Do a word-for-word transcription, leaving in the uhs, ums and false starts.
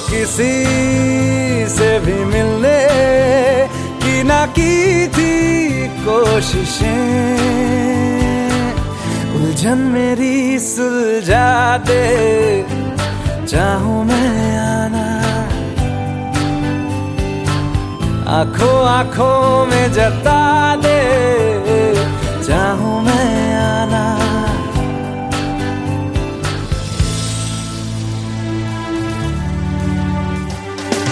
किसी से भी मिलने की ना की थी कोशिशें, उलझन मेरी सुलझा दे, चाहूं मैं आना। आंखों आंखों में जता दे, चाहूं